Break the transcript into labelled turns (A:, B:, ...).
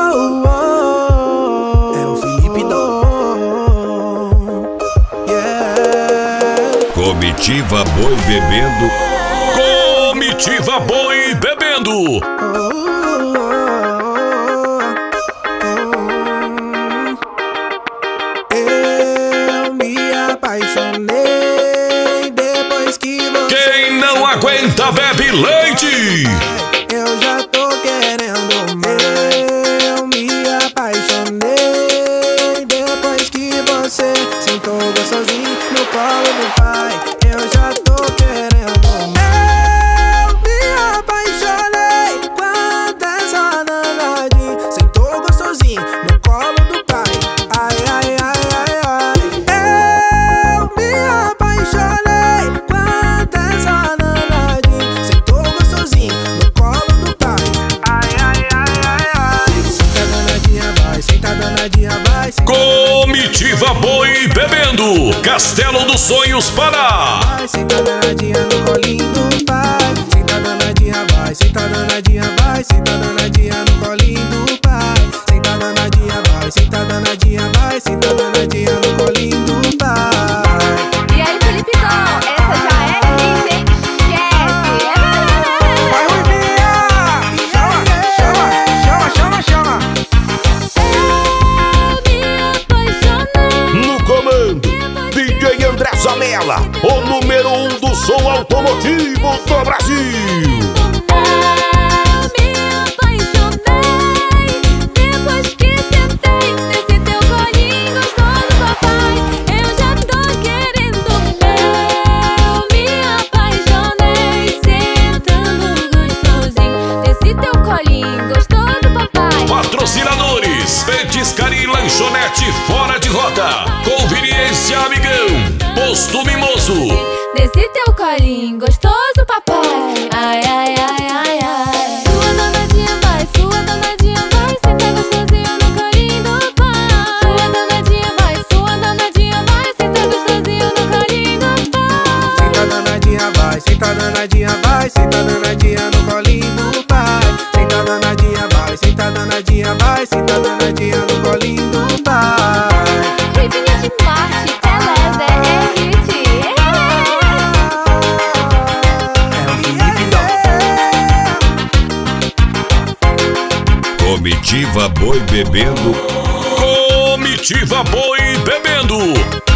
A: É o Felipe Dom. Yeah.
B: Comitiva Boi bebendo. Comitiva Boi bebendo.
A: Eu me apaixonei depois que você.
B: Quem não aguenta bebe leite.
A: Eu já tô querendo mais. Eu me apaixonei depois que você sentou gostosinho no colo do pai. Eu já tô querendo mais. Eu me apaixonei quando essa danadinha sentou gostosinho no colo do pai. Ai, ai, ai, ai, ai. Eu me apaixonei quando essa danadinha sentou gostosinho no colo do pai. Ai, ai, ai, ai, ai. Senta danadinha, vai, senta danadinha, vai.
B: Comitiva Boi bebendo. Castelo dos Sonhos, Pará.
A: Senta danadinha no colinho do pai. Senta danadinha, vai, senta danadinha, vai. Senta danadinha no colinho do pai. Senta danadinha, vai, senta danadinha, vai. Senta danadinha no colinho do pai.
C: E aí, Felipe Dom, essa já é hit, hein? Esquece!
A: Vai, Ruivinha! Chama, chama, chama, chama, chama.
C: Eu me apaixonei.
B: No comando, DJ André Zanella, o número 1 do som automotivo do Brasil.
C: Eu me apaixonei depois que sentei nesse teu colinho gostoso, papai. Eu já tô querendo. Eu me apaixonei sentando gostosinho nesse teu colinho gostoso, papai.
B: Patrocinadores: Petiscaria e Lanchonete Fora de Rota, Conveniência Amigão, Posto Mimoso.
C: Nesse teu colinho gostoso, papai. Ai, ai, ai, ai, ai. Sua danadinha vai, senta gostosinho no colinho do pai. Sua danadinha vai, senta gostosinho no colinho do pai.
A: Senta danadinha, vai, senta danadinha, vai. Senta danadinha no colinho do pai. Senta danadinha, vai, senta danadinha, vai. Senta danadinha no colinho do pai.
C: Rivinha de Marte, Pelé, é hit.
A: É o Felipe Dom.
B: Comitiva Boi bebendo. Comitiva Boi bebendo.